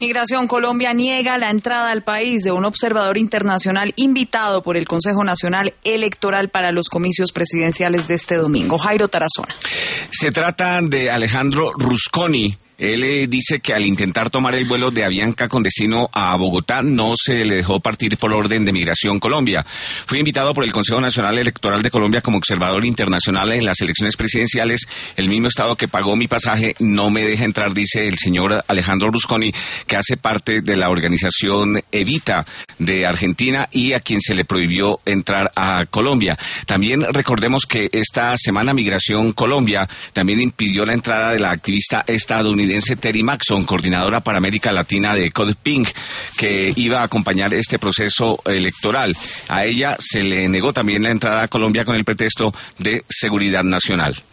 Migración Colombia niega la entrada al país de un observador internacional invitado por el Consejo Nacional Electoral para los comicios presidenciales de este domingo. Jairo Tarazona. Se trata de Alejandro Rusconi. Él dice que al intentar tomar el vuelo de Avianca con destino a Bogotá no se le dejó partir por orden de Migración Colombia. Fue invitado por el Consejo Nacional Electoral de Colombia como observador internacional en las elecciones presidenciales. El mismo estado que pagó mi pasaje no me deja entrar, dice el señor Alejandro Rusconi, que hace parte de la organización Evita de Argentina y a quien se le prohibió entrar a Colombia. También recordemos que esta semana Migración Colombia también impidió la entrada de la activista estadounidense Terry Maxon, coordinadora para América Latina de Code Pink, que iba a acompañar este proceso electoral. A ella se le negó también la entrada a Colombia con el pretexto de seguridad nacional.